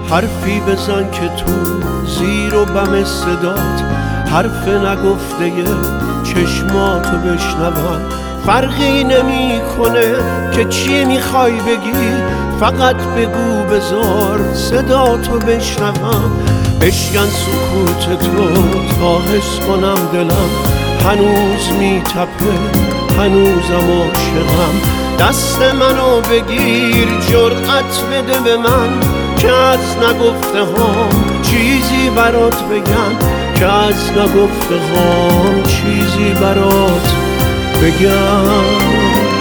حرفی بزن که تو زیر و بم صدات حرف نگفته چشماتو بشنوم. فرقی نمی کنه که چی میخوای بگی، فقط بگو بذار صداتو بشنوم. بشکن سکوت تو تا حس کنم دلم هنوز میتپه، هنوزم عاشقم. دست منو بگیر، جرأت بده به من که از نگفته هام چیزی برات بگم، که از نگفته هام چیزی برات بگم.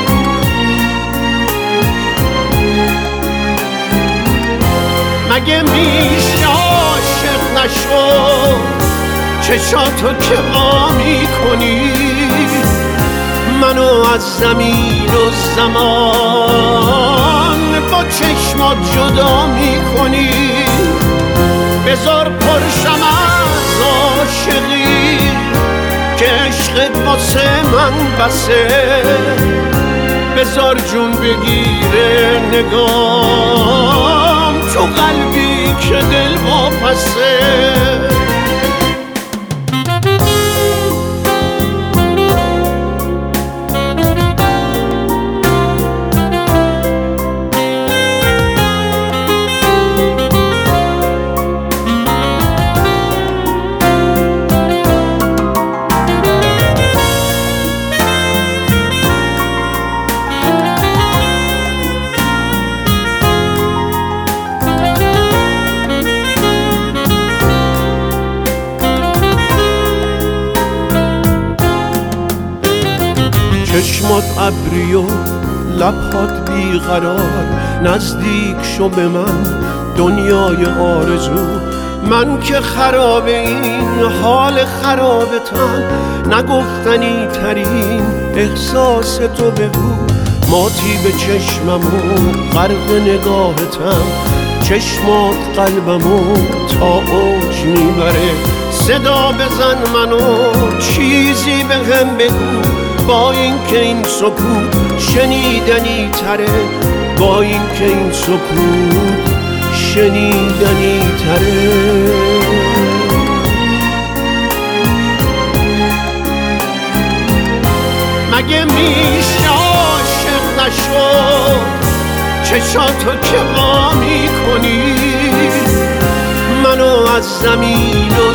مگه میشه عاشق نشو چشاتو که وا میکنی، منو از زمین و زمان با چشمات جدا میکنی. بذار پرشم از عاشقی که عشقت واسه من بسه، بذار جون بگیره نگام تو قلبی که دل واپسه. چشمات ابری و لبهات بیقرار، نزدیک شو به من دنیای آرزو. من که خراب این حال خرابتم، نگفتنی ترین احساس تو بگو. ماتی به چشمم و غرق نگاهتم، چشمات قلبمو تا اوج میبره. صدا بزن منو چیزی بهم بگو، با این که این سکوت شنیدنی تره، با این که این سکوت شنیدنی تره. مگه میشه عاشق نشو چشاتو که وا میکنی، منو از زمین و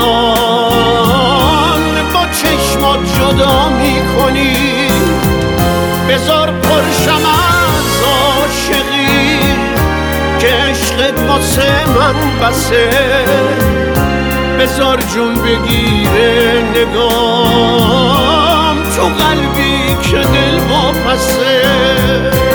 زمان با چشمات جدا میکنی. بذار پرشم از عاشقی که عشقت واسه من بسه، بذار جون بگیره نگام تو قلبی که دل واپسه.